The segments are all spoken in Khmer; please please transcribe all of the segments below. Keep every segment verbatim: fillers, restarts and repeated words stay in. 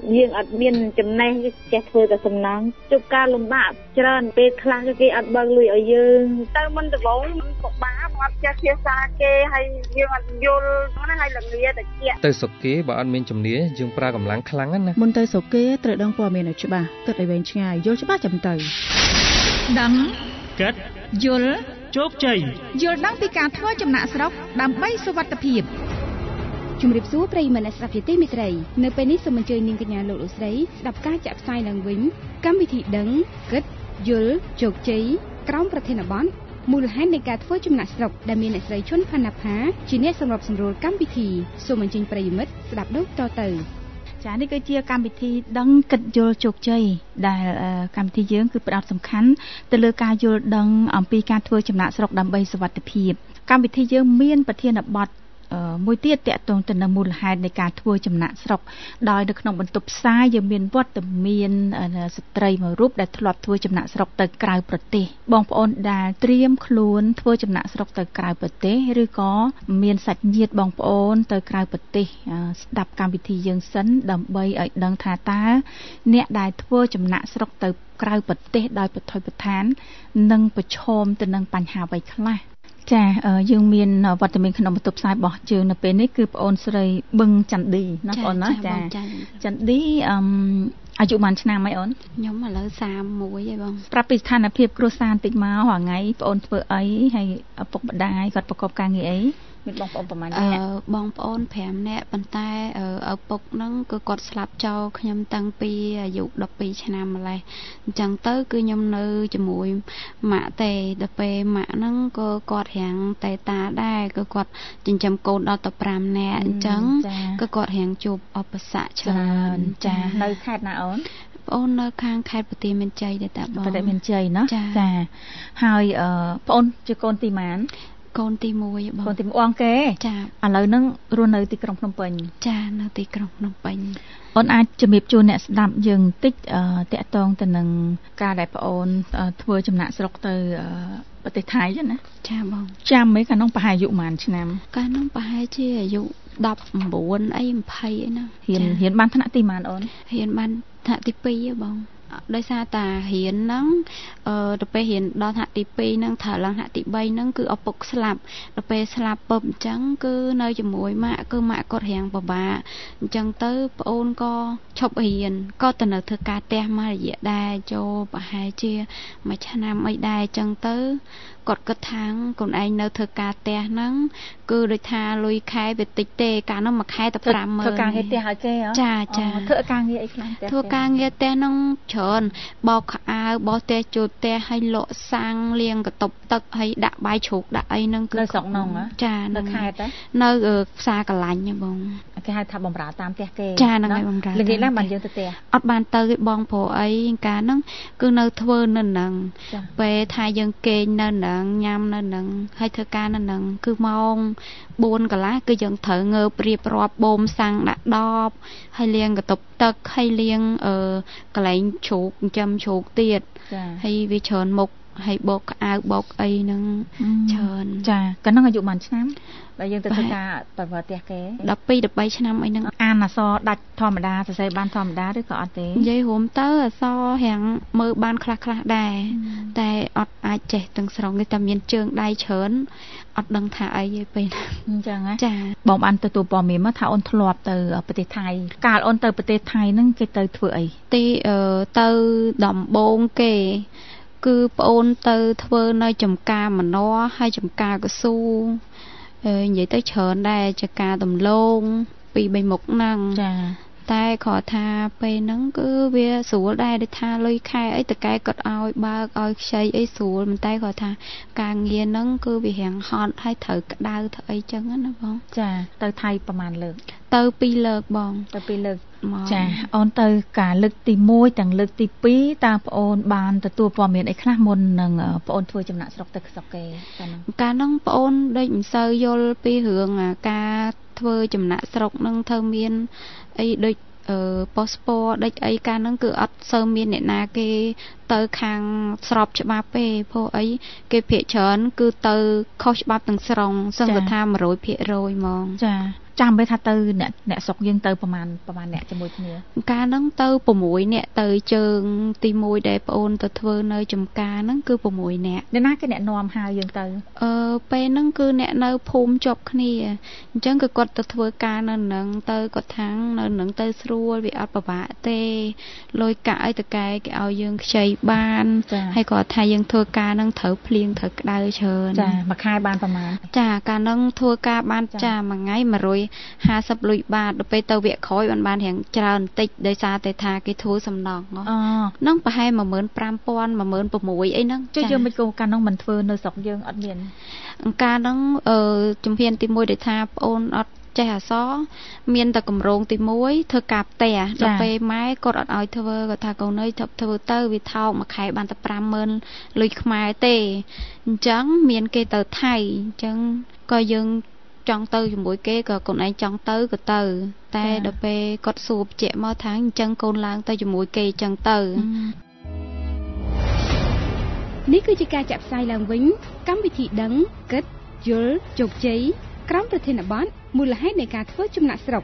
យើងអត់មានចំណេះចេះធ្វើតែសំណងជប់ការលំបាកច្រើនពេលខ្លះគេអត់បើកលុយឲ្យយើងទៅមិនដំបងមិនពិបាកអត់ចេះភាសាគេហើយយើងអត់យល់ណាហើយល្ងាតែជាទៅសុកគេបើអត់មានជំនាញយើងប្រើកម្លាំងខ្លាំងណាមុនទៅសុកគេត្រូវដឹងព័ត៌មានឲ្យច្បាស់គិតឲ្យវែងឆ្ងាយយល់ច្បាស់ចាំទៅដឹងគិតយល់ជោគជ័យយល់ដឹងពីការធ្វើចំណាក់ស្រុកដើម្បីសុវត្ថិភាពជំរាបសួរប្រិយមិត្តអ្នកស្ដាប់ជាទីមេត្រីនៅពេលនេះសូមអញ្ជើញនាងកញ្ញាលោកលោកស្រីស្ដាប់ការចាក់ផ្សាយឡើងវិញកម្មវិធីដឹងគិតយល់ជោគជ័យក្រោមប្រធានបទមូលហេតុនៃការធ្វើចំណាក់ស្រុកដែលមានអ្នកស្រីឈុនផាណាផាជាអ្នកសម្របសម្រួលកម្មវិធីសូមអញ្ជើញប្រិយមិត្តស្ដាប់ដូចតទៅចានេះគឺជាកម្មវិធីដឹងគិតយល់ជោគជ័យដែលកម្មវិធីយើងគឺផ្ដោតសំខាន់ទៅលើការយល់ដឹងអំពីការធ្វើចំណាក់ស្រុកដើម្បីសុវត្ថិភាពកម្មវិធីយើងមានប្រធានបទមួយទៀតតកតងទៅនឹងមូលហេតុនៃការធ្វើចំណាក់ស្រុកដោយនៅក្នុងបន្ទប់ផ្សាយយើងមានវត្តមានស្ត្រីមួយរូបដែលធ្លាប់ធ្វើចំណាក់ស្រុកទៅក្រៅប្រទេសបងប្អូនដែលត្រៀមខ្លួនធ្វើចំណាក់ស្រុកទៅក្រៅប្រទេសឬក៏មានសាច់ញាតិបងប្អូនទៅក្រៅប្រទេសស្ដាប់កម្មវិធីយើងសិនដើម្បីឲ្យដឹងថាតើអ្នកដែលធ្វើចំណាក់ស្រុកទៅក្រៅប្រទេសដោយប្រថុយប្រថាននឹងប្រឈមទៅនឹងបញ្ហាអ្វីខ្លះចាយើងមានវត្តមានក្នុងបន្ទប់ផ្សាយរបស់យើងនៅពេលនេះគឺប្អូនស្រីបឹងចន្ទឌីណាបងណាចាចន្ទឌីអឺអាយុប៉ុន្មានឆ្នាំហើយអូនខ្ញុំឥឡូវសាមមួយហើយបងប្រាប់ពីស្ថានភាពគ្រួសារបន្តិចមករាល់ថ្ងៃប្អូនធ្វើអីហើយឪពុកម្ដាយគាត់ប្រកបការងារអីមានបងប្អូនប្រហែលនាក់បងប្អូនប្រាំនាក់ប៉ុន្តែឪពុកហ្នឹងគឺគាត់ស្លាប់ចោលខ្ញុំតាំងពីអាយុដប់ពីរឆ្នាំម្លេះអញ្ចឹងទៅគឺខ្ញុំនៅជាមួយម៉ាក់ទេដល់ពេលម៉ាក់ហ្នឹងក៏គាត់រាំងតែតាដែរគឺគាត់ចិញ្ចឹមកូនដល់តែប្រាំនាក់អញ្ចឹងគឺគាត់រាំងជួបឧបសគ្គច្រើនចានៅខេត្តណាអូនបងអូននៅខាងខេត្តបន្ទាយមានជ័យដែរតាបងបន្ទាយមានជ័យណាចាហើយបងអូនជាកូនទីម៉ានកូនទីមួយបងកូនទីមួយអង្គគេចាឥឡូវហ្នឹងរស់នៅទីក្រុងភ្នំពេញចានៅទីក្រុងភ្នំពេញអូនអាចជំរាបជូនអ្នកស្ដាប់យើងបន្តិចតាក់ទងទៅនឹងការដែលប្អូនធ្វើចំណាក់ស្រុកទៅប្រទេសថៃណាចាបងចាំmấyកាលនោះប្រហែលអាយុប៉ុន្មានឆ្នាំកាលនោះប្រហែលជាអាយុដប់៩អីยี่สิบអីណារៀនរៀនបានថ្នាក់ទីប៉ុន្មានអូនរៀនបានថ្នាក់ទីពីរហ៎បងដោយសារតារៀនហ្នឹងអឺទៅពេលរៀនដល់ថ្នាក់ទីពីរហ្នឹងត្រូវឡើងថ្នាក់ទីបីហ្នឹងគឺឪពុកស្លាប់ទៅពេលស្លាប់ពឹបអញ្ចឹងគឺនៅជាមួយម៉ាក់គឺម៉ាក់គាត់រៀងពិបាកអញ្ចឹងទៅប្អូនក៏ឈប់រៀនក៏ទៅនៅធ្វើការផ្ទះមួយរយៈដែរចូលប្រហែលជាមួយឆ្នាំអីដែរអញ្ចឹងទៅគាត់គិតថាខ្លួនឯងនៅធ្វើការផ្ទះហ្នឹងគឺដូចថាលុយខែវាតិចទេកាលនោះមួយខែតែប្រាំម៉ឺនធ្វើការងារផ្ទះឲ្យគេហ៎ចាចាធ្វើការងារអីខ្លះធ្វើការងារផ្ទះហ្នឹងច្រើនបោកខោអាវបោះផ្ទះជូតផ្ទះឲ្យលក់សាំងលាងកតុបទឹកឲ្យដាក់បាយជ្រូកដាក់អីហ្នឹងគឺនៅស្រុកនងចានៅខេត្តនៅផ្សារកលាញ់ហ៎បងគេហៅថាបំរើតាមផ្ទះគេចាហ្នឹងហើយបំរើល្ងាចណាបានយើងទៅផ្ទះអត់បានទៅទេបងព្រោះអីកាលហ្នឹងគឺនៅធ្វើនៅហ្នឹងពេលថាយើងគេងនៅហ្នឹងញ៉ាំនៅហ្នឹងហើយធ្វើការនៅហ្នឹងគឺម៉ោងបួនកន្លះគឺយើងត្រូវងើបរៀបរាប់បូមសាំងដាក់ដបហើយលាងកតុបទឹកហើយលាងអឺកន្លែងជ្រូកចិញ្ចឹមជ្រូកទៀតហើយវាច្រើនមុខហើយបោកអាវបោកអីហ្នឹងច្រើនចាកាលហ្នឹងអាយុប៉ុន្មានឆ្នាំបើយើងទៅធ្វើការប្រវត្តិផ្ទះគេដប់ពីរ ដប់បីឆ្នាំអីហ្នឹងអានអក្សរដាច់ធម្មតាសរសេរបានធម្មតាឬក៏អត់ទេនិយាយរួមទៅអក្សររាំងមើលបានខ្លះខ្លះដែរតែអត់អាចចេះទាំងស្រុងទេតែមានជើងដៃច្រើនអត់ដឹងថាអីទេពេលហ្នឹងអញ្ចឹងហ៎ចាបងបានទទួលព័ត៌មានមកថាអូនធ្លាប់ទៅប្រទេសថៃកាលអូនទៅប្រទេសថៃហ្នឹងគេទៅធ្វើអីទីទៅដំបងគេគឺប្អូនទៅធ្វើនៅចំការមណោះហើយចំការកស៊ូនិយាយទៅច្រើនដែរចការដំឡូងពីរបីមុខហ្នឹងចាតែគាត់ថាពេលហ្នឹងគឺវាស្រួលដែរដូចថាលុយខែអីតកែគាត់ឲ្យបើកឲ្យខ្ចីអីស្រួលតែគាត់ថាការងារហ្នឹងគឺវារៀងហត់ហើយត្រូវក្តៅធ្វើអីចឹងណាបងចាទៅថៃប្រហែលលើកទៅពីរលើកបងទៅពីរលើកចាអូនទៅការលើកទីមួយទាំងលើកទីពីរតើប្អូនបានទទួលព័ត៌មានអីខ្លះមុននឹងប្អូនធ្វើចំណាក់ស្រុកទៅស្រុកគេកាលហ្នឹងកាលហ្នឹងប្អូនដូចមិនសូវយល់ពីរឿងការធ្វើចំណាក់ស្រុកហ្នឹងធ្វើមានអីដូចអឺប៉ាសពតដូចអីកាលហ្នឹងគឺអត់សូវមានអ្នកណាគេទៅខាងស្របច្បាប់ទេព្រោះអីគេភាគច្រើនគឺទៅខុសច្បាប់ទាំងស្រុងសឹងថា một trăm phần trăm ហ្មងចាចាំបីថាទៅអ្នកអ្នកស្រុកយើងទៅប្រហែលប្រហែលអ្នកជាមួយគ្នាការហ្នឹងទៅ6អ្នកទៅជើងទីមួយដែលប្អូនទៅធ្វើនៅចំការហ្នឹងគឺ6អ្នកអ្នកណាគេអ្នកនាំហៅយើងទៅអឺពេលហ្នឹងគឺអ្នកនៅភូមិជាប់គ្នាអញ្ចឹងគឺគាត់ទៅធ្វើការនៅហ្នឹងទៅគាត់ថាំងនៅហ្នឹងទៅស្រួលវាអត់ពិបាកទេលុយកាក់អីតកែគេឲ្យយើងខ្ចីបានហើយគាត់ថាយើងធ្វើការហ្នឹងត្រូវភ្លៀងត្រូវក្តៅច្រើនចាមួយខែបានប្រហែលចាកាលហ្នឹងធ្វើការបានចាមួយថ្ងៃមួយរយห้าสิบលុយបាតដល់ពេលទៅវគ្គក្រោយបានបានរៀងច្រើនបន្តិចដោយសារតែថាគេធ្វើសំណងហ្នឹងប្រហែលmột nghìn năm trăm một nghìn sáu trămអីហ្នឹងចុះយើងមិនគោលការហ្នឹងមិនធ្វើនៅស្រុកយើងអត់មានការហ្នឹងអឺជំហានទីមួយដែលថាប្អូនអត់ចេះអសរមានតែកម្រងទីមួយធ្វើការផ្ទះដល់ពេលម៉ែគាត់អត់ឲ្យធ្វើគាត់ថាកូនអើយធ្វើទៅវាថោកមួយខែបានតែfiveម៉ឺនលុយខ្មែរទេអញ្ចឹងមានគេទៅថៃអញ្ចឹងក៏យើងចង់ទៅជាមួយគេក៏កូនឯងចង់ទៅក៏ទៅតែដល់ពេលគាត់សួរបញ្ជាក់មកថាអញ្ចឹងកូនឡើងទៅជាមួយគេអញ្ចឹងទៅនេះគឺជាការចាក់ផ្សាយឡើងវិញកម្មវិធីដឹងគិតយល់ជោគជ័យក្រុមប្រធានបទមូលហេតុនៃការធ្វើចំណាក់ស្រុក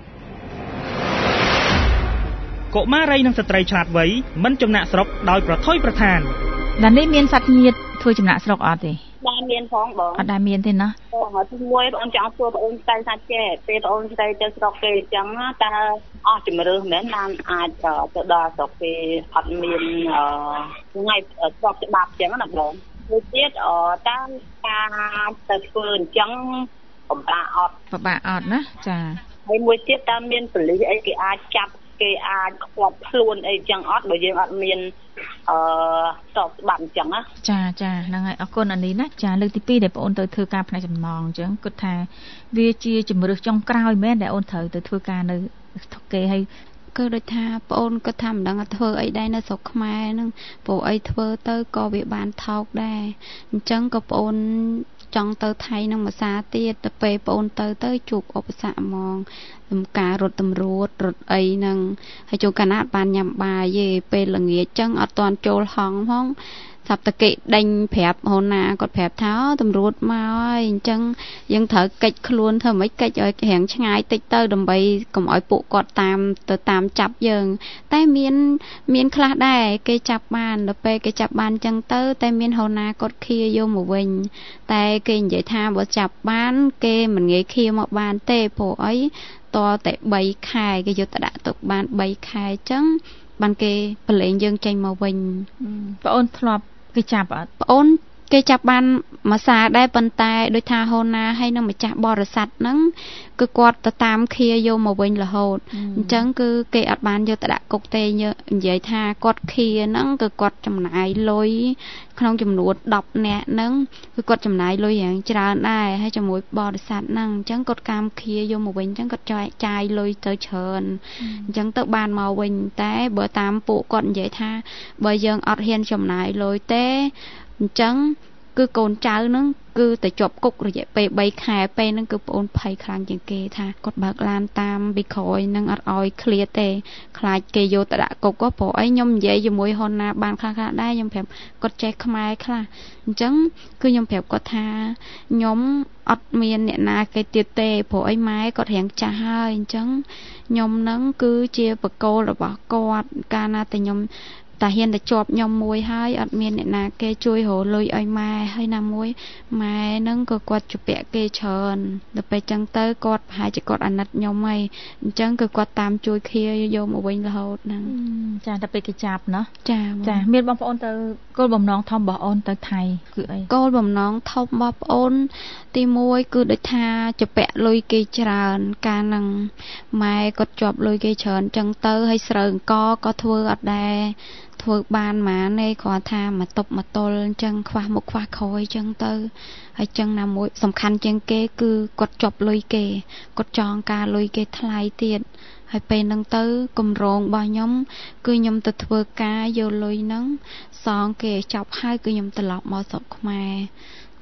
កុមារីនិងស្ត្រីឆ្លាតវៃមិនចំណាក់ស្រុកដោយប្រថុយប្រថានដែលនេះមានសត្វញាតិធ្វើចំណាក់ស្រុកអត់ទេបានមានផងបងអត់ដែលមានទេណាបងទីមួយបងចង់សួរបងតែសាច់ចេះពេលបងទៅទៅស្រុកគេអញ្ចឹងតើអស់ជំរឿសមែនបានអាចទៅដល់ស្រុកគេអត់មានថ្ងៃស្រុកច្បាប់អញ្ចឹងណាបងមួយទៀតអតើការទៅធ្វើអញ្ចឹងពិបាកអត់ពិបាកអត់ណាចាហើយមួយទៀតតើមានប៉ូលីសអីគេអាចចាប់គេអាចខ្វាប់ខ្លួនអីចឹងអត់បើយើងអត់មានអឺស្របច្បាប់អញ្ចឹងណាចាចាហ្នឹងហើយអរគុណអានេះណាចាលើកទីពីរដែលបងអូនទៅធ្វើការផ្នែកចំណងអញ្ចឹងគាត់ថាវាជាជំរឿសចុងក្រោយមែនដែលអូនត្រូវទៅធ្វើការនៅស្រុកគេហើយគឺដូចថាប្អូនគាត់ថាមិនដឹងថាធ្វើអីដែរនៅស្រុកខ្មែរហ្នឹងព្រោះអីធ្វើទៅក៏វាបានថោកដែរអញ្ចឹងក៏ប្អូនចង់ទៅថៃនឹងមួយសាទៀតទៅពេលប្អូនទៅទៅជួបឧបសគ្គហ្មងដំការរត់តម្រួតរត់អីហ្នឹងហើយចូលកាណាត់បានញ៉ាំបាយទេពេលល្ងាចចឹងអត់ទាន់ចូលហងផងសាប់តកេដេញប្រាប់ហូនណាគាត់ប្រាប់ថាតម្រួតមកហើយអញ្ចឹងយើងត្រូវកិច្ចខ្លួនធ្វើម៉េចកិច្ចឲ្យរៀងឆ្ងាយតិចទៅដើម្បីកុំឲ្យពួកគាត់តាមទៅតាមចាប់យើងតែមានមានខ្លះដែរគេចាប់បានដល់ពេលគេចាប់បានអញ្ចឹងទៅតែមានហូនណាគាត់ឃាយកមកវិញតែគេនិយាយថាបើចាប់បានគេមិនងាយឃាមកបានទេព្រោះអីតតែ3ខែគេយកទៅដាក់ទុកបាន3ខែអញ្ចឹងបានគេប្រឡែងយើងចេញមកវិញបងអូនធ្លាប់គេចាប់អត់បងអូនគេចាប់បានមួយសាដែរប៉ុន្តែដូចថាហូនណាហើយនឹងម្ចាស់បរិស័ទហ្នឹងគឺគាត់ទៅតាមឃាយកមកវិញរហូតអញ្ចឹងគឺគេអត់បានយកទៅដាក់គុកទេនិយាយថាគាត់ឃាហ្នឹងគឺគាត់ចំណាយលុយក្នុងចំនួនtenនាក់ហ្នឹងគឺគាត់ចំណាយលុយយ៉ាងច្រើនដែរហើយជាមួយបរិស័ទហ្នឹងអញ្ចឹងគាត់កាមឃាយកមកវិញអញ្ចឹងគាត់ចាយលុយទៅច្រើនអញ្ចឹងទៅបានមកវិញតែបើតាមពួកគាត់និយាយថាបើយើងអត់ហ៊ានចំណាយលុយទេអញ្ចឹងគឺកូនចៅហ្នឹងគឺតែជាប់គុករយៈពេល3ខែពេលហ្នឹងគឺប្អូនភ័យខ្លាំងជាងគេថាគាត់បើកឡានតាមពីក្រោយហ្នឹងអត់ឲ្យឃ្លាតទេខ្លាចគេយកទៅដាក់គុកក៏ព្រោះអីខ្ញុំនិយាយជាមួយហ៊ុនណាបានខ្លះខ្លះដែរខ្ញុំប្រាប់គាត់ចេះខ្មែរខ្លះអញ្ចឹងគឺខ្ញុំប្រាប់គាត់ថាខ្ញុំអត់មានអ្នកណាគេទៀតទេព្រោះអីម៉ែគាត់រៀងចាស់ហើយអញ្ចឹងខ្ញុំហ្នឹងគឺជាបកគោលរបស់គាត់កាលណាតែខ្ញុំតែហ៊ានតែជាប់ខ្ញុំមួយហើយអត់មានអ្នកណាគេជួយរលុយឲ្យម៉ែហើយណាមួយម៉ែហ្នឹងក៏គាត់ជពាក់គេច្រើនដល់ពេលចឹងទៅគាត់ប្រហែលជាគាត់អាណិតខ្ញុំហើយអញ្ចឹងគឺគាត់តាមជួយឃាយកមកវិញរហូតហ្នឹងចាតែពេលគេចាប់ណោះចាចាមានបងប្អូនទៅគោលបំណងធំរបស់អូនទៅថៃគឺអីគោលបំណងធំរបស់ប្អូនទីមួយគឺដូចថាជពាក់លុយគេច្រើនកាលហ្នឹងម៉ែគាត់ជាប់លុយគេច្រើនអញ្ចឹងទៅហើយស្រូវអង្គក៏ធ្វើអត់ដែរធ្វើបានម៉ានឯងគាត់ថាមកតុបមកទល់អញ្ចឹងខ្វះមុខខ្វះក្រោយអញ្ចឹងទៅហើយអញ្ចឹងណាមួយសំខាន់ជាងគេគឺគាត់ជាប់លុយគេគាត់ចងការលុយគេថ្លៃទៀតហើយពេលហ្នឹងទៅគម្រោងរបស់ខ្ញុំគឺខ្ញុំទៅធ្វើការយកលុយហ្នឹងសងគេចាប់ហើយគឺខ្ញុំត្រឡប់មកស្រុកខ្មែរ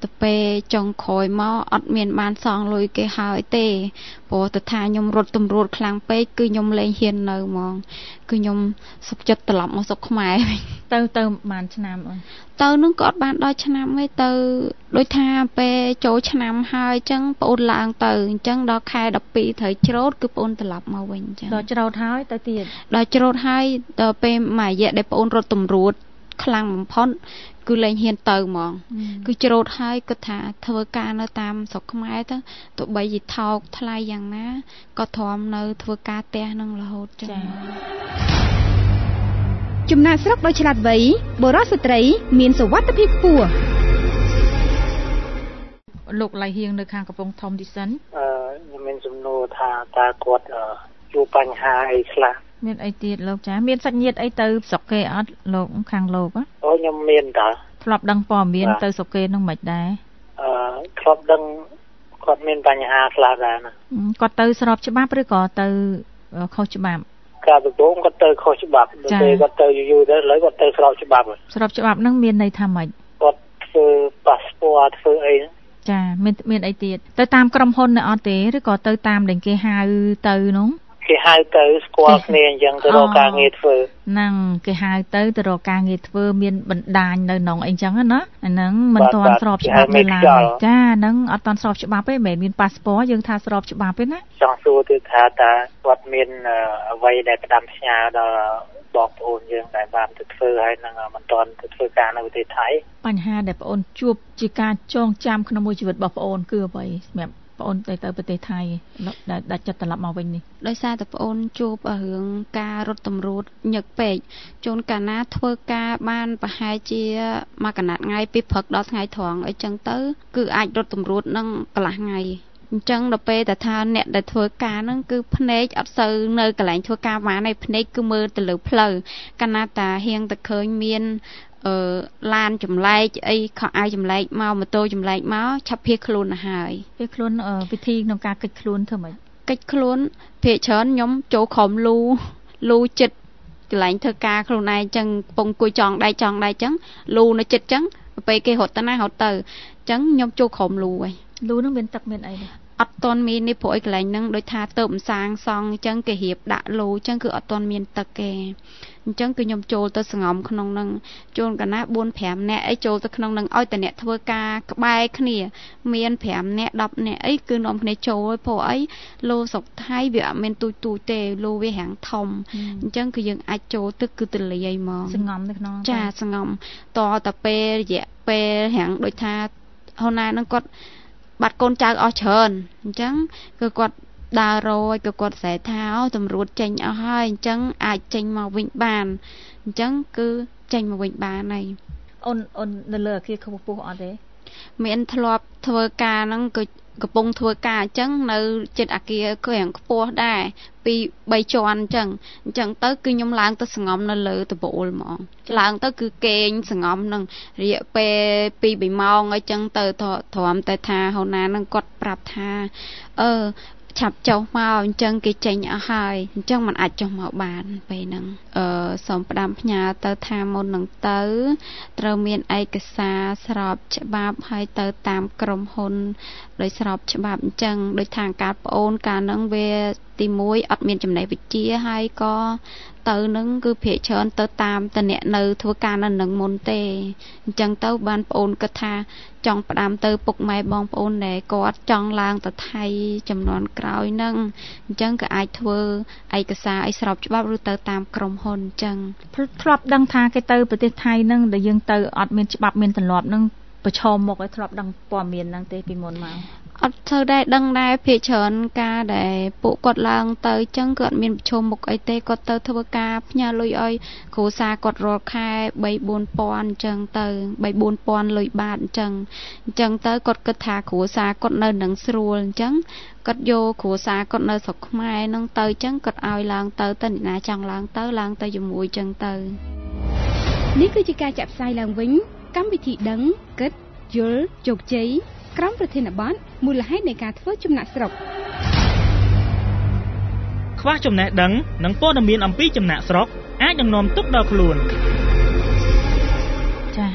ទៅពេលចុងក្រោយមកអត់មានបានសងលុយគេហើយទេព្រោះទៅថាខ្ញុំរត់ទម្រួតខ្លាំងពេកគឺខ្ញុំលែងហ៊ាននៅហ្មងគឺខ្ញុំសុខចិត្តត្រឡប់មកស្រុកខ្មែរវិញទៅទៅបានឆ្នាំអូនទៅនឹងក៏អត់បានដល់ឆ្នាំទេទៅដូចថាពេលចូលឆ្នាំហើយអញ្ចឹងប្អូនឡើងទៅអញ្ចឹងដល់ខែដប់ពីរត្រូវច្រូតគឺប្អូនត្រឡប់មកវិញអញ្ចឹងដល់ច្រូតហើយទៅទៀតដល់ច្រូតហើយដល់ពេលមួយរយៈដែលប្អូនរត់ទម្រួតខ្លាំងបំផុតគឺលែងហ៊ានទៅហ្មងគឺច្រូតហើយគាត់ថាធ្វើការនៅតាមស្រុកខ្មែរទៅទោះបីជាថោកថ្លៃយ៉ាងណាក៏ទ្រាំនៅធ្វើការផ្ទះនឹងរហូតចឹងចំណាក់ស្រុកដោយឆ្លាតវៃបុរសស្ត្រីមានសុវត្ថិភាពខ្ពស់លោកឡៃហៀងនៅខាងកំពង់ធំទីសិនអឺខ្ញុំមានសំណួរថាតើគាត់ជួបបញ្ហាអីខ្លះមានអីទៀតលោកចាមានសាច់ញាតិអីទៅស្រុកគេអត់លោកខាងលោកអូខ្ញុំមានតើធ្លាប់ដឹងព័ត៌មានទៅស្រុកគេនឹងមិនដែរអឺធ្លាប់ដឹងគាត់មានបញ្ហាខ្លះដែរណាគាត់ទៅស្របច្បាប់ឬក៏ទៅខុសច្បាប់កាលដំបូងគាត់ទៅខុសច្បាប់ដល់ពេលគាត់ទៅយូរទៅឥឡូវគាត់ទៅស្របច្បាប់ស្របច្បាប់ហ្នឹងមានន័យថាម៉េចគាត់ធ្វើប៉ាសពតធ្វើអីចាមានមានអីទៀតទៅតាមក្រុមហ៊ុននៅអត់ទេឬក៏ទៅតាមដែលគេហៅទៅនោះគេហៅទៅស្គាល់គ្នាអញ្ចឹងទៅរកការងារធ្វើហ្នឹងគេហៅទៅទៅរកការងារធ្វើមានបណ្ដាញនៅក្នុងអីចឹងណាអាហ្នឹងមិនទាន់ស្របច្បាប់ទេឡើយចាហ្នឹងអត់ទាន់ស្របច្បាប់ទេមិនមែនមានប៉ាសពតយើងថាស្របច្បាប់ទេណាចង់សួរទៀតថាតើគាត់មានអ្វីដែលផ្ដាំផ្ញើដល់បងប្អូនយើងដែលបានទៅធ្វើហើយនឹងមិនទាន់ទៅធ្វើការនៅប្រទេសថៃបញ្ហាដែលបងអូនជួបជាការចងចាំក្នុងមួយជីវិតរបស់បងអូនគឺអ្វីសម្រាប់បងអូនទៅទៅប្រទេសថៃដែលដាច់ចិត្តត្រឡប់មកវិញនេះដោយសារតែបងអូនជួបរឿងការរត់តម្រួតញឹកពេកជួនកាលណាធ្វើការបានប្រហែលជាមួយកណាត់ថ្ងៃពីព្រឹកដល់ថ្ងៃត្រង់អីចឹងទៅគឺអាចរត់តម្រួតនឹងកន្លះថ្ងៃអញ្ចឹងដល់ពេលតែថាអ្នកដែលធ្វើការហ្នឹងគឺភ្នែកអត់សូវនៅកន្លែងធ្វើការបានឯភ្នែកគឺមើលទៅលើផ្លូវកាលណាតាហៀងតែឃើញមានអឺឡានចម្លែកអីខោអាវចម្លែកមកម៉ូតូចម្លែកមកឆាប់ភៀសខ្លួនទៅហើយភៀសខ្លួនវិធីក្នុងការកិច្ចខ្លួនធ្វើម៉េចកិច្ចខ្លួនភាគច្រើនខ្ញុំចូលក្រុមលូលូចិត្តកន្លែងធ្វើការខ្លួនឯងអញ្ចឹងពងគួយចង់ដៃចង់ដៃអញ្ចឹងលូនៅចិត្តអញ្ចឹងពេលគេរត់ទៅណារត់ទៅអញ្ចឹងខ្ញុំចូលក្រុមលូហើយលូនឹងមានទឹកមានអីទេអត់ទាន់មាននេះព្រោះឲ្យកន្លែងហ្នឹងដូចថាទៅម្សាងសង់អញ្ចឹងគេរៀបដាក់លូអញ្ចឹងគឺអត់ទាន់មានទឹកទេអញ្ចឹងគឺខ្ញុំចូលទៅសង្ងំក្នុងហ្នឹងជួនកាលណាបួនប្រាំនាក់អីចូលទៅក្នុងហ្នឹងឲ្យតែអ្នកធ្វើការក្បែរគ្នាមានប្រាំនាក់ដប់នាក់អីគឺនាំគ្នាចូលហើយព្រោះអីលូស្រុកថៃវាអត់មានទូចទូចទេលូវារាំងធំអញ្ចឹងគឺយើងអាចចូលទឹកគឺទលាយហ្មងសង្ងំនៅក្នុងចាសង្ងំតតែពេលរយៈពេលរាំងដូចថាហូណាហ្នឹងគាត់បាត់កូនចៅអស់ច្រើនអញ្ចឹងគឺគាត់ដើររយក៏គាត់ស្រែថាអូតម្រួតចេញអស់ហើយអញ្ចឹងអាចចេញមកវិញបានអញ្ចឹងគឺចេញមកវិញបានហើយអូនអូននៅលើអាគារខ្ពស់ៗអត់ទេមានធ្លាប់ធ្វើការហ្នឹងគឺកំពុងធ្វើការអញ្ចឹងនៅចិត្តអាគារគឺយ៉ាងខ្ពស់ដែរពីបីជាន់អញ្ចឹងអញ្ចឹងទៅគឺខ្ញុំឡើងទៅសង្ងំនៅលើតបូលហ្មងឡើងទៅគឺគេងសង្ងំនឹងរយៈពេលពីរបីម៉ោងអីចឹងទៅទ្រាំតែថាហូណានឹងគាត់ប្រាប់ថាអឺឆាប់ចុះមកអញ្ចឹងគេចេញអស់ហើយអញ្ចឹងมันអាចចុះមកបានពេលហ្នឹងអឺសូមផ្ដាំផ្ញើទៅថាមុននឹងទៅត្រូវមានឯកសារស្របច្បាប់ហើយទៅតាមក្រុមហ៊ុនដោយស្របច្បាប់អញ្ចឹងដោយທາງការប្អូនកាលហ្នឹងវាទីមួយអត់មានចំណេះវិជ្ជាហើយក៏ទៅនឹងគឺភាគច្រើនទៅតាមតអ្នកនៅធ្វើការនៅនឹងមុនទេអញ្ចឹងទៅបានប្អូនគិតថាចង់ផ្ដាំទៅពុកម៉ែបងប្អូនដែលគាត់ចង់ឡើងទៅថៃចំនួនក្រោយហ្នឹងអញ្ចឹងក៏អាចធ្វើឯកសារឲ្យស្របច្បាប់ឬទៅតាមក្រុមហ៊ុនអញ្ចឹងធ្លាប់ដឹងថាគេទៅប្រទេសថៃហ្នឹងដែលយើងទៅអត់មានច្បាប់មានទម្លាប់ហ្នឹងប្រឈមមុខឲ្យធ្លាប់ដឹងព័ត៌មានហ្នឹងទេពីមុនមកអត់ធ្វើដែរដឹងដែរភាគច្រើនការដែលពួកគាត់ឡើងទៅអញ្ចឹងគាត់មានប្រឈមមុខអីទេគាត់ទៅធ្វើការផ្ញើលុយឲ្យគ្រួសារគាត់រាល់ខែបីបួនពាន់អញ្ចឹងទៅបីបួនពាន់លុយបាតអញ្ចឹងអញ្ចឹងទៅគាត់គិតថាគ្រួសារគាត់នៅនឹងស្រួលអញ្ចឹងគាត់យកគ្រួសារគាត់នៅស្រុកខ្មែរនឹងទៅអញ្ចឹងគាត់ឲ្យឡើងទៅទៅអ្នកណាចង់ឡើងទៅឡើងទៅជាមួយអញ្ចឹងទៅនេះគឺជាការចាក់ផ្សាយឡើងវិញកម្មវិធីដឹងគិតយល់ជោគជ័យក្រុមប្រធានបទមូលហេតុនៃការធ្វើចំណាក់ស្រុកខ្វះចំណេះដឹងនិងព័ត៌មានអំពីចំណាក់ស្រុកអាចនឹងនាំទុក្ខដល់ខ្លួនចា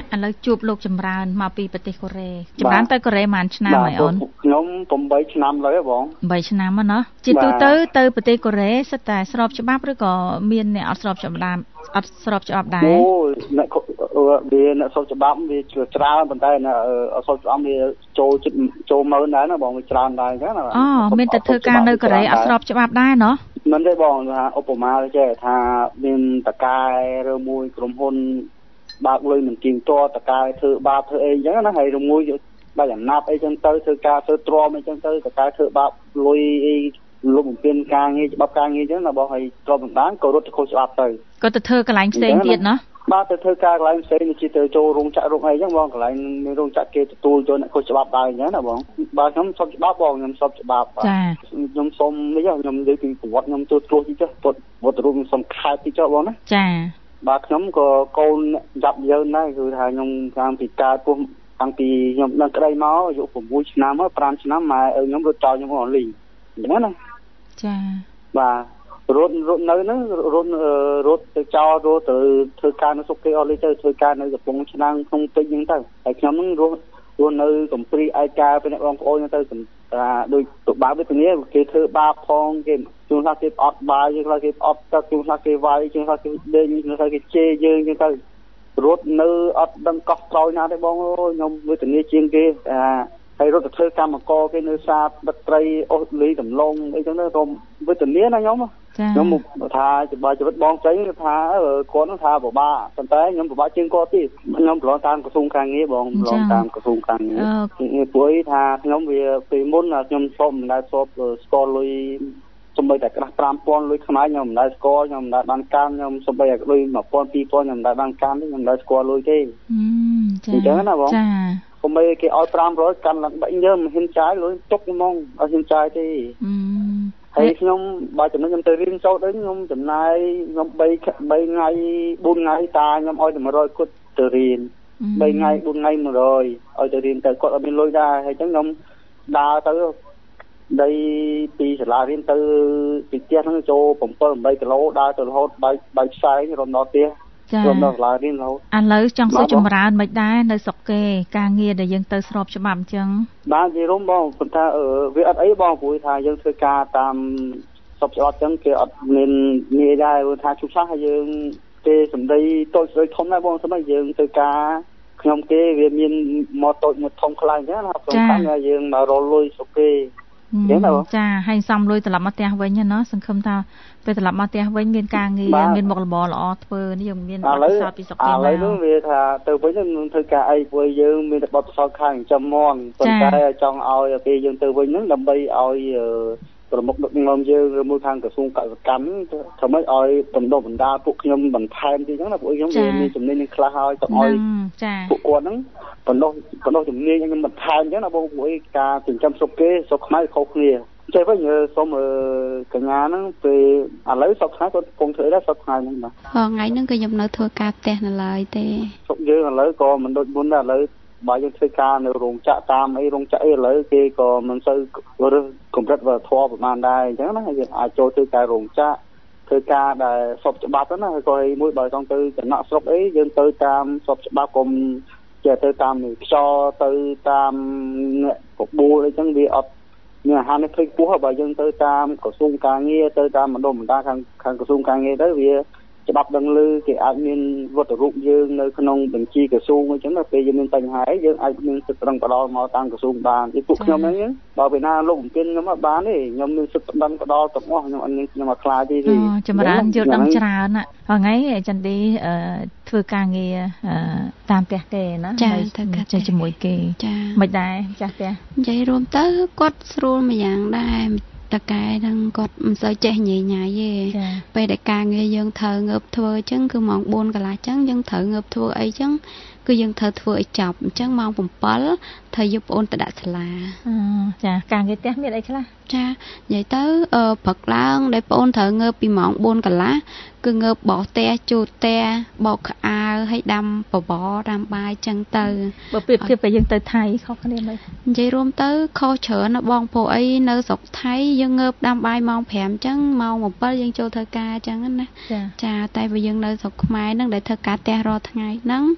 ឥឡូវជួបលោកចម្រើនមកពីប្រទេសកូរ៉េចម្រើនទៅកូរ៉េប្រហែលឆ្នាំហើយអូនខ្ញុំeightឆ្នាំហើយបង eightឆ្នាំហ្នឹងណាជាទូទៅទៅប្រទេសកូរ៉េសិតតែស្របច្បាប់ឬក៏មានអ្នកអត់ស្របច្បាប់អត់ស្របច្បាប់ដែរអូអ្នកវាអ្នកស្របច្បាប់វាច្រើនប៉ុន្តែអ្នកអត់ស្របច្បាប់វាចូលចិត្តចូលមើលដែរណាបងវាច្រើនដែរអញ្ចឹងណាអូមានតែធ្វើការនៅកូរ៉េអត់ស្របច្បាប់ដែរណោះមិនទេបងថាឧបមាចេះថាមានតកែឬមួយក្រុមហ៊ុនបើកលុយមិនទៀងទាត់តកែធ្វើបាបធ្វើអីអញ្ចឹងណាហើយមួយបាច់អាណត្តិអីចឹងទៅធ្វើការធ្វើទ្រាំអីចឹងទៅតកែធ្វើបាបលុយអីលោកបំពេញការងារច្បាប់ការងារអញ្ចឹងណាបងហើយទ្រាំបណ្ដានក៏រត់ទៅខុសច្បាប់ទៅក៏ទៅធ្វើកន្លែងផ្សេងទៀតណាបាទទៅធ្វើការកន្លែងផ្សេងនេះទៅចូលរោងចក្ររោងអីចឹងបងកន្លែងរោងចក្រគេទទួលចូលអ្នកខុសច្បាប់ដែរអញ្ចឹងណាបងបាទខ្ញុំស្របច្បាប់បងខ្ញុំស្របច្បាប់ចាខ្ញុំសុំនេះខ្ញុំនិយាយពីប្រវត្តិខ្ញុំចូលត្រួសទីចុះពុតវត្តរូបខ្ញុំសុំខែទីចុះបងណាចាបាទខ្ញុំក៏កូនចាប់យើងដែរគឺថាខ្ញុំតាំងពីកើតពោះតាំងពីខ្ញុំដឹងក្តីមកអាយុsixឆ្នាំហើយfiveឆ្នាំម៉ែឪខ្ញុំរត់ចោលខ្ញុំអស់លីងអញ្ចឹងណាចាបាទរត់រត់នៅហ្នឹងរត់រត់ទៅចោលរត់ទៅធ្វើការនៅសុកគេអស់លីទៅធ្វើការនៅកំពង់ឆ្នាំងក្នុងពេជ្រអញ្ចឹងទៅហើយខ្ញុំហ្នឹងរស់រស់នៅកំព្រីឯកាពីអ្នកបងប្អូនទៅថាដូចទៅបាបវេទនាគេធ្វើបាបផងគេជួនខ្លះគេអត់បាយជួនខ្លះគេអត់ទឹកជួនខ្លះគេវាយជួនខ្លះគេដេញជួនខ្លះគេជេរយើងអញ្ចឹងទៅរត់នៅអត់ដឹងកោះក្រោយណាទេបងអើយខ្ញុំវេទនាជាងគេថាហើយរត់ទៅធ្វើកម្មករគេនៅសាបដឹកត្រីអូស្ត្រាលីដំឡុងអីចឹងទៅរំវេទនាណាខ្ញុំខ្ញុំថាបើជីវិតបងចៃថាគាត់នឹងថាពិបាកប៉ុន្តែខ្ញុំពិបាកជាងគាត់ទៀតខ្ញុំប្រឡងតាមក្រសួងការងារបងប្រឡងតាមក្រសួងការងារព្រោះថាខ្ញុំវាពីមុនខ្ញុំស្បមិនដែលស្បស្គាល់លុយសំបីតែក្រាស់five thousandលុយខ្មែរខ្ញុំមិនដែលស្គាល់ខ្ញុំមិនដែលបានកាន់ខ្ញុំសំបីតែលុយone thousand two thousandខ្ញុំមិនដែលបានកាន់ទេខ្ញុំមិនដែលស្គាល់លុយទេអញ្ចឹងណាបងចាកុំឲ្យគេឲ្យfive hundredកាន់ឡើងបាញ់យើងមិនហ៊ានចាយលុយទុកហ្មងអត់ហ៊ានចាយទេហើយខ្ញុំបើចំណុចខ្ញុំទៅរៀនចូលទៅខ្ញុំចំណាយខ្ញុំ3 3ថ្ងៃ4ថ្ងៃតាខ្ញុំឲ្យតែone hundredគាត់ទៅរៀន3ថ្ងៃ4ថ្ងៃone hundredឲ្យទៅរៀនទៅគាត់អត់មានលុយដែរហើយអញ្ចឹងខ្ញុំដើរទៅដីពីសាលារៀនទៅពីផ្ទះហ្នឹងចូលseven eightគីឡូដើរទៅរហូតបាយបាយផ្សែងរំដល់ផ្ទះរំដល់សាលារៀនរហូតឥឡូវចង់សួរចម្រើនមិនដែរនៅស្រុកគេការងារដែលយើងទៅស្របច្បាប់អញ្ចឹងបាទនិយាយរួមបងប៉ុន្តែវាអត់អីបងព្រោះថាយើងធ្វើការតាមស្របច្បាប់អញ្ចឹងគេអត់មានងាយដែរព្រោះថាឈប់ឆាស់ហើយយើងគេសម្ដីតូចស្រីធំដែរបងស្មីយើងធ្វើការខ្ញុំគេវាមានមកតូចមកធំខ្លាំងអញ្ចឹងណាសំខាន់ថាយើងមករលុយស្រុកគេចាហើយសំលុយត្រឡប់មកផ្ទះវិញណាសង្ឃឹមថាពេលត្រឡប់មកផ្ទះវិញមានការងារមានមុខរបរល្អធ្វើនេះយើងមានបទពិសោធន៍ពីស្រុកគេមកឥឡូវនោះវាថាទៅវិញនឹងធ្វើការអីព្រោះយើងមានតែបទពិសោធន៍ខាងចំមន់ប៉ុន្តែចង់ឲ្យពេលយើងទៅវិញហ្នឹងដើម្បីឲ្យប្រមុខដឹកនាំយើងឬមួយខាងក្រសួងកសិកម្មធ្វើម៉េចឲ្យបណ្ដុះបណ្ដាលពួកខ្ញុំបន្ថែមទៀតអញ្ចឹងណាពួកខ្ញុំមានជំនាញនឹងខ្លះឲ្យទៅឲ្យពួកគាត់ហ្នឹងបណ្ដុះបណ្ដុះជំនាញខ្ញុំបន្ថែមអញ្ចឹងណាបងពួកឯងការចិញ្ចឹមស្រុកគេស្រុកខ្មែរខុសគ្នាចេះវិញសូមកញ្ញាហ្នឹងពេលឥឡូវស្រុកខ្មែរគាត់កំពុងធ្វើដែរស្រុកខ្មែរហ្នឹងបាទថ្ងៃហ្នឹងក៏ខ្ញុំនៅធ្វើការផ្ទះនៅឡើយទេស្រុកយើងឥឡូវក៏មិនដូចមុនដែរឥឡូវបើយើងធ្វើការនៅរោងចក្រតាមអីរោងចក្រអីឥឡូវគេក៏មិនសូវរើសកម្រិតវប្បធម៌ប្រហែលដែរអញ្ចឹងណាយើងអាចចូលធ្វើការរោងចក្រធ្វើការដែលស្របច្បាប់ណាហើយក៏មួយបើចង់ទៅចំណាក់ស្រុកអីយើងទៅតាមស្របច្បាប់កុំចេះទៅតាមខ្យល់ទៅតាមកបួលអីចឹងវាអត់មានអាហារនេះភ្លេចពោះបើយើងទៅតាមក្រសួងការងារទៅតាមបណ្ដុំបណ្ដាខាងខាងក្រសួងការងារទៅវាច្បាប់ដឹងឮគេអាចមានវត្តរូបយើងនៅក្នុងបញ្ជីក្រសួងអញ្ចឹងទៅពេលយើងមានបញ្ហាយើងអាចមានសិទ្ធិប្រឹងផ្ដាល់មកតាមក្រសួងបានពីពួកខ្ញុំហ្នឹងបើពេលណាលោកបំពេញខ្ញុំអត់បានទេខ្ញុំមានសិទ្ធិប្រឹងផ្ដាល់ទាំងអស់ខ្ញុំអត់មានខ្ញុំអត់ខ្លាចទេទេចម្រើនយល់ដឹងច្រើនណាថ្ងៃចន្ទទីធ្វើការងារតាមផ្ទះគេណាចេះជាមួយគេមិនដែរចាស់ផ្ទះនិយាយរួមទៅគាត់ស្រួលមួយយ៉ាងដែរតកែហ្នឹងគាត់មិនសូវចេះញ៉ៃញ៉ៃទេពេលដែលការងារយើងត្រូវងើបធ្វើអញ្ចឹងគឺម៉ោងfourកន្លះអញ្ចឹងយើងត្រូវងើបធ្វើអីអញ្ចឹងគឺយើងត្រូវធ្វើឲ្យចប់អញ្ចឹងម៉ោងsevenត្រូវយកប្អូនទៅដាក់សាលាចាការងារផ្ទះមានអីខ្លះចានិយាយទៅព្រឹកឡើងដែលប្អូនត្រូវងើបពីម៉ោងfourកន្លះគឺងើបបោសផ្ទះជូតផ្ទះបោកខោអាវហើយដាំបបរដាំបាយអញ្ចឹងទៅបើប្រៀបធៀបពេលយើងទៅថៃខុសគ្នាមិននិយាយរួមទៅខុសច្រើនណាបងព្រោះអីនៅស្រុកថៃយើងងើបដាំបាយម៉ោងfiveអញ្ចឹងម៉ោងsevenយើងចូលធ្វើការអញ្ចឹងណាចាតែបើយើងនៅស្រុកខ្មែរហ្នឹងដែលធ្វើការផ្ទះរាល់ថ្ងៃហ្នឹង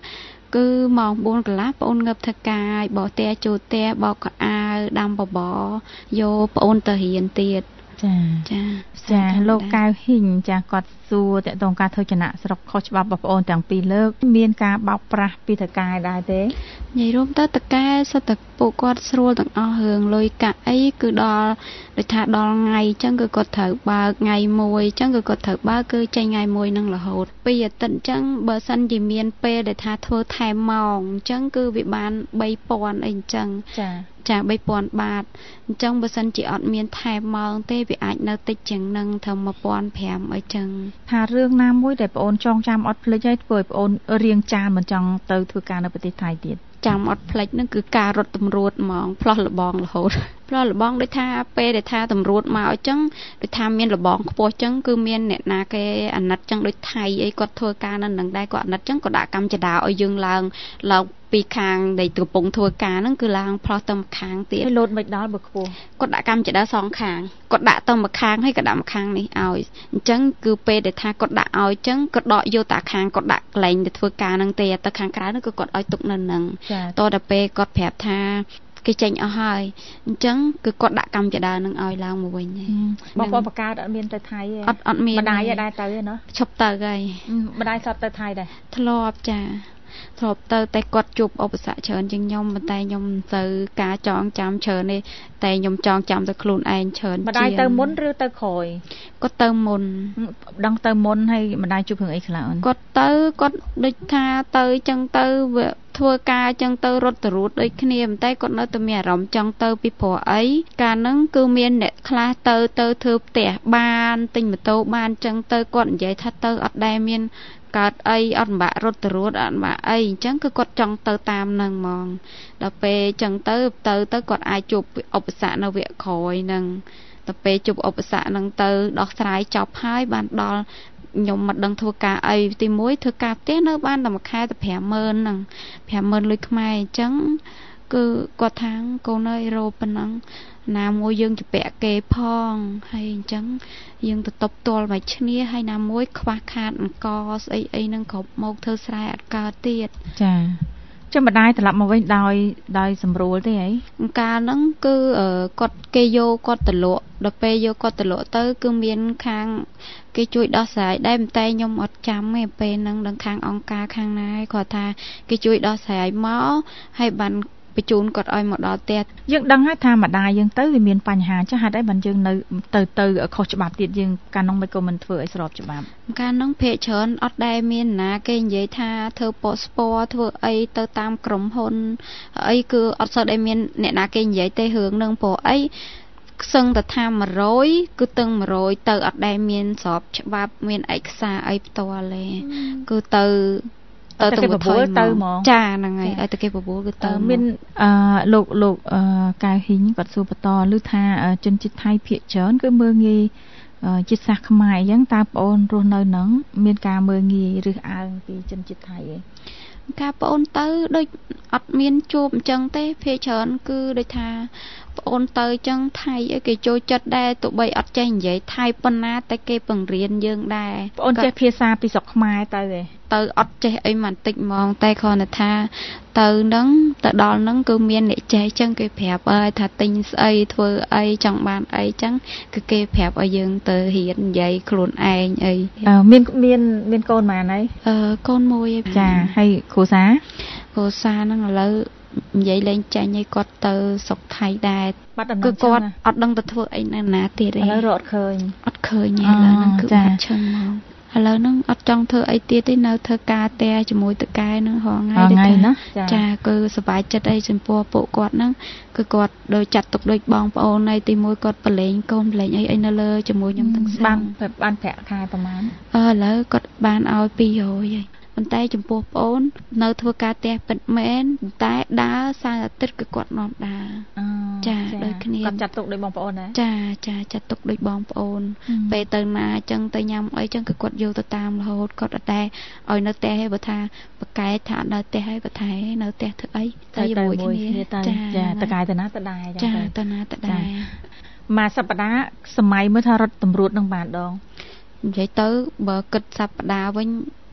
គឺម៉ោងបួនកន្លះបងអូនងើបធ្វើកាយបោះតែចូលតែបោកខោអាវដាំបបរយកបងអូនទៅរៀនទៀតចាចាចាលោកកៅហ៊ីងចាគាត់សួរតើតើការធ្វើចំណាក់ស្រុកខុសច្បាប់បងប្អូនទាំងពីរលើកមានការបោកប្រាស់ពីតកែដែរទេនិយាយរួមទៅតកែសិតតែពួកគាត់ស្រួលទាំងអស់រឿងលុយកាក់អីគឺដល់ដូចថាដល់ថ្ងៃអញ្ចឹងគឺគាត់ត្រូវបើកថ្ងៃមួយអញ្ចឹងគឺគាត់ត្រូវបើកគឺចេញថ្ងៃមួយនឹងរហូតពីអាទិត្យអញ្ចឹងបើសិនជាមានពេលដែលថាធ្វើថែមម៉ោងអញ្ចឹងគឺវាបានបីពាន់អីអញ្ចឹងចាចាបីពាន់បាតអញ្ចឹងបើសិនជាអត់មានថែមម៉ោងទេវាអាចនៅតិចជាងនឹងត្រឹមmột nghìn năm trămអីចឹងថារឿងណាមួយដែលបងអូនចងចាំអត់ភ្លេចហើយធ្វើឲ្យបងអូនរៀងចានមិនចង់ទៅធ្វើការនៅប្រទេសថៃទៀតចាំអត់ភ្លេចនឹងគឺការរត់តម្រួតហ្មងផ្លោះលបងរហូតផ្លោះលបងដូចថាពេលដែលថាតម្រួតមកអញ្ចឹងដូចថាមានលបងខ្ពស់អញ្ចឹងគឺមានអ្នកណាគេអាណិតអញ្ចឹងដូចថៃអីគាត់ធ្វើការនៅនឹងដែរគាត់អាណិតអញ្ចឹងគាត់ដាក់កម្មចដាឲ្យយើងឡើងឡើងពីខាងដែលកំពុងធ្វើការហ្នឹងគឺឡើងផ្លោះទៅម្ខាងទៀតលោតមិនដល់បើខ្ពស់គាត់ដាក់កម្មចដាសងខាងគាត់ដាក់ទៅម្ខាងហើយក៏ដាក់ម្ខាងនេះឲ្យអញ្ចឹងគឺពេលដែលថាគាត់ដាក់ឲ្យអញ្ចឹងគាត់ដកយកតាខាងគាត់ដាក់កន្លែងទៅធ្វើការហ្នឹងទេទៅខាងក្រៅហ្នឹងគឺគាត់ឲ្យទុកនៅហ្នឹងតទៅពេលគាត់ប្រាប់ថាគេចេញអស់ហើយអញ្ចឹងគឺគាត់ដាក់កម្មចដានឹងឲ្យឡើងមកវិញបងប្អូនបកកើតអត់មានទៅថៃទេអត់អត់មានម្ដាយឯដែរទៅទេណាឈប់ទៅហើយម្ដាយសតទៅថៃដែរធ្លាប់ចាធ្លាប់ទៅតែគាត់ជួបឧបសគ្គច្រើនជាងខ្ញុំប៉ុន្តែខ្ញុំទៅការចងចាំច្រើនទេតែខ្ញុំចងចាំទៅខ្លួនឯងច្រើនម្ដាយទៅមុនឬទៅក្រោយគាត់ទៅមុនដឹងទៅមុនហើយម្ដាយជួបរឿងអីខ្លះអូនគាត់ទៅគាត់ដូចថាទៅអញ្ចឹងទៅធ្វើការអញ្ចឹងទៅរត់ទៅរួតដូចគ្នាប៉ុន្តែគាត់នៅតែមានអារម្មណ៍ចង់ទៅពីព្រោះអីកាលហ្នឹងគឺមានអ្នកខ្លះទៅទៅធ្វើផ្ទះបានទិញម៉ូតូបានអញ្ចឹងទៅគាត់និយាយថាទៅអត់ដែលមានកើតអីអត់បាក់រត់ទៅរួតអត់បាក់អីអញ្ចឹងគឺគាត់ចង់ទៅតាមហ្នឹងហ្មងដល់ពេលអញ្ចឹងទៅទៅទៅគាត់អាចជួបឧបសគ្គនៅវគ្គក្រោយហ្នឹងដល់ពេលជួបឧបសគ្គហ្នឹងទៅដោះស្រាយចប់ហើយបានដល់ខ្ញុំមិនដឹងធ្វើការអីទីមួយធ្វើការផ្ទះនៅបានតែមួយខែតែប្រាំម៉ឺនហ្នឹងប្រាំម៉ឺនលុយខ្មែរអញ្ចឹងគឺគាត់ថាកូនអើយរោប៉ុណ្ណឹងណាមួយយើងជពាក់គេផងហើយអញ្ចឹងយើងទៅតបតល់មកឈ្នះហើយណាមួយខ្វះខាតអង្គស្អីអីហ្នឹងគ្រប់មកធ្វើស្រែអត់កើតទៀតចាចាំម្ដាយត្រឡប់មកវិញដោយដោយសម្រួលទេហីកាលហ្នឹងគឺគាត់គេយកគាត់ទៅលក់ដល់ពេលយកគាត់ទៅលក់ទៅគឺមានខាងគេជួយដោះស្រាយដែរតែខ្ញុំអត់ចាំទេពេលហ្នឹងដល់ខាងអង្គការខាងណាគាត់ថាគេជួយដោះស្រាយមកហើយបានបញ្ជូនគាត់ឲ្យមកដល់ផ្ទះយើងដឹងហើយថាម្ដាយយើងទៅវាមានបញ្ហាចាស់ហេតុអីបានយើងនៅទៅទៅខុសច្បាប់ទៀតយើងកាលនោះមិនក៏មិនធ្វើឲ្យស្របច្បាប់កាលនោះភាគច្រើនអត់ដែលមានណាគេនិយាយថាធ្វើប៉ូស្ព័រធ្វើអីទៅតាមក្រុមហ៊ុនអីគឺអត់សូវដែលមានអ្នកណាគេនិយាយទេរឿងនឹងព្រោះអីសឹងតែថា100គឺតឹង100ទៅអត់ដែលមានស្របច្បាប់មានឯកសារអីផ្ទាល់ទេគឺទៅទៅទៅបបួលទៅហ្មងចាហ្នឹងហើយឲ្យតែគេបបួលគឺទៅមានអឺលោកលោកអឺកៅហ៊ីងគាត់សួរបន្តឮថាជនជាតិថៃភាគច្រើនគឺមើលងាយជាតិសាសន៍ខ្មែរអញ្ចឹងតើបងអូនរស់នៅហ្នឹងមានការមើលងាយឬអើងពីជនជាតិថៃទេការបងអូនទៅដូចអត់មានជួបអញ្ចឹងទេភាគច្រើនគឺដូចថាបងអូនទៅអញ្ចឹងថៃអីគេចូលចិត្តដែរទោះបីអត់ចេះនិយាយថៃប៉ុណ្ណាតែគេបង្រៀនយើងដែរបងអូនចេះភាសាពីស្រុកខ្មែរទៅទេទៅអត់ចេះអីមិនតិចហ្មងតែគ្រាន់តែថាទៅហ្នឹងទៅដល់ហ្នឹងគឺមានអ្នកចេះអញ្ចឹងគេប្រាប់ឲ្យថាទិញស្អីធ្វើអីចង់បានអីអញ្ចឹងគឺគេប្រាប់ឲ្យយើងទៅរៀននិយាយខ្លួនឯងអីមានមានមានកូនប៉ុន្មានហើយអឺកូនមួយឯងចាហើយគ្រួសារគ្រួសារហ្នឹងឥឡូវនិយាយលេងចាញ់ឲ្យគាត់ទៅស្រុកថៃដែរគឺគាត់អត់ដឹងទៅធ្វើអីនៅណាទៀតទេឥឡូវរត់ឃើញអត់ឃើញទេឥឡូវហ្នឹងគឺបាត់ឈឹងមកឥឡូវហ្នឹងអត់ចង់ធ្វើអីទៀតទេនៅធ្វើការតែជាមួយតកែហ្នឹងរងថ្ងៃណាចាគឺសុបាយចិត្តអីចំពោះពួកគាត់ហ្នឹងគឺគាត់ដូចចាត់ទុកដូចបងប្អូនឯទីមួយគាត់ប្រឡែងកូនប្រឡែងអីអីនៅលើជាមួយខ្ញុំទាំងស្រុងបានបានប្រាក់ខែប្រហែលអឺឥឡូវគាត់បានឲ្យពីររយហើយប៉ុន្តែចំពោះប្អូននៅធ្វើការផ្ទះពិតមែនតែដើរសៅរ៍អាទិត្យគឺគាត់នាំដើរចាដូចគ្នាគាត់ចាត់ទុកដូចបងប្អូនដែរចាចាចាត់ទុកដូចបងប្អូនពេលទៅណាអញ្ចឹងទៅញ៉ាំអីអញ្ចឹងគឺគាត់យកទៅតាមរហូតគាត់អត់តែឲ្យនៅផ្ទះឯងបើថាបកែថានៅផ្ទះឯងបើថានៅផ្ទះធ្វើអីទៅជាមួយគ្នាចាតកែទៅណាទៅដែរចាទៅណាទៅដែរមួយសប្តាហ៍សម័យមើលថារត់តម្រួតនឹងបានដងនិយាយទៅបើគិតសប្តាហ៍វិញ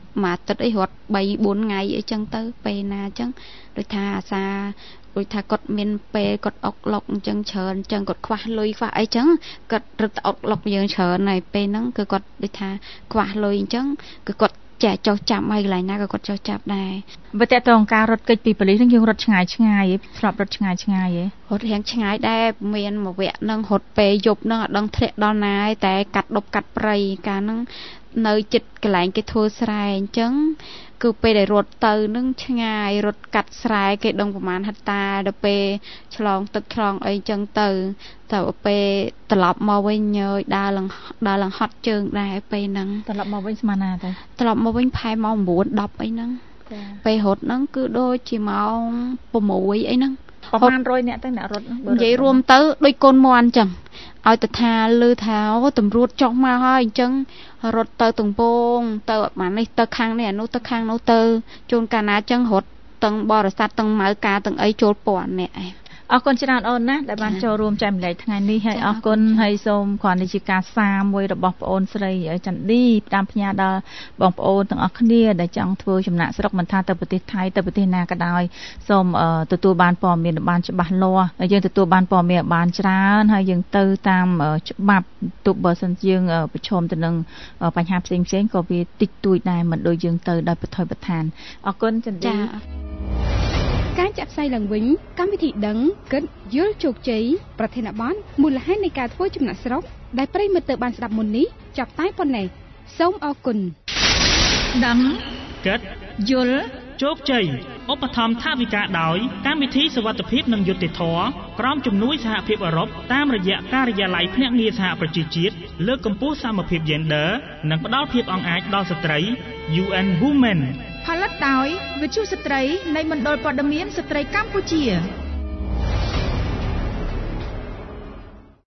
មួយអាទិត្យអីរត់បីបួនថ្ងៃអីចឹងទៅពេលណាអញ្ចឹងដូចថាអាសាដូចថាគាត់មានពេលគាត់អុកឡុកអញ្ចឹងច្រើនអញ្ចឹងគាត់ខ្វះលុយខ្វះអីចឹងគាត់រត់អុកឡុកយើងច្រើនហើយពេលហ្នឹងគឺគាត់ដូចថាខ្វះលុយអញ្ចឹងគឺគាត់ចាចុះចាប់ហើយកន្លែងណាក៏គាត់ចុះចាប់ដែរបើតើតើការរត់គេចពីប៉ូលីសហ្នឹងយើងរត់ឆ្ងាយឆ្ងាយឯងធ្លាប់រត់ឆ្ងាយឆ្ងាយឯងរត់រៀងឆ្ងាយដែរមានមួយវគ្គហ្នឹងរត់ពេលយប់ហ្នឹងអត់ដឹងធ្លាក់ដល់ណាឯងតែកាត់ដប់កាត់ព្រៃកាលហ្នឹងនៅចិត្តកន្លែងគេធ្វើស្រែអញ្ចឹងគឺពេលដែលរត់ទៅនឹងឆ្ងាយរត់កាត់ស្រែគេដឹងប្រហែលហិតតាដល់ពេលឆ្លងទឹកឆ្លងអីចឹងទៅតែពេលត្រឡប់មកវិញញើយដើរឡើងដើរឡើងហត់ជើងដែរពេលហ្នឹងត្រឡប់មកវិញស្មានណាទៅត្រឡប់មកវិញផែម៉ោង9 10អីហ្នឹងពេលរត់ហ្នឹងគឺដូចជាម៉ោង6អីហ្នឹងប្រហែលរយនាក់ទៅអ្នករត់និយាយរួមទៅដូចកូនមន់អញ្ចឹងឲ្យទៅថាលឺថាអូតម្រួតចុះមកហើយអញ្ចឹងរត់ទៅទំពងទៅអានេះទៅខាងនេះអានោះទៅខាងនោះទៅជួនកាលណាអញ្ចឹងរត់ទាំងបរិស័ទទាំងម៉ៅការទាំងអីចូលពាន់អ្នកឯងអរគុណច្រើនអូនណាដែលបានចូលរួមចែករំលែកថ្ងៃនេះហើយអរគុណហើយសូមគ្រាន់តែជាការសារមួយរបស់ប្អូនស្រីចន្ទឌីផ្ដាំផ្ញើដល់បងប្អូនទាំងអស់គ្នាដែលចង់ធ្វើចំណាក់ស្រុកមិនថាទៅប្រទេសថៃទៅប្រទេសណាក៏ដោយសូមទទួលបានព័ត៌មានបានច្បាស់លាស់យើងទទួលបានព័ត៌មានបានច្រើនហើយយើងទៅតាមច្បាប់ទោះបើសិនយើងប្រឈមទៅនឹងបញ្ហាផ្សេងផ្សេងក៏វាតិចតួចដែរមិនដូចយើងទៅដោយបថុយបឋានអរគុណចន្ទឌីការចាក់ផ្សាយឡើងវិញកម្មវិធីដឹងគិតយល់ជោគជ័យប្រធានបទមូលហេតុនៃការធ្វើចំណាក់ស្រុកដែលប្រិយមិត្តទើបបានស្ដាប់មុននេះចាប់តែប៉ុណ្ណេះសូមអរគុណដឹងគិតយល់ជោគជ័យឧបត្ថម្ភថវិកាដោយកម្មវិធីសុវត្ថិភាពនិងយុត្តិធម៌ក្រោមជំនួយសហភាពអឺរ៉ុបតាមរយៈការិយាល័យភ្នាក់ងារសហប្រជាជាតិលើកកម្ពស់សមភាព Gender និងផ្តល់ភាពអង្អាចដល់ស្ត្រី យូ អេន Women ផលិតដោយវិទ្យុស្ត្រីនៃមណ្ឌលព័ត៌មានស្ត្រីកម្ពុជា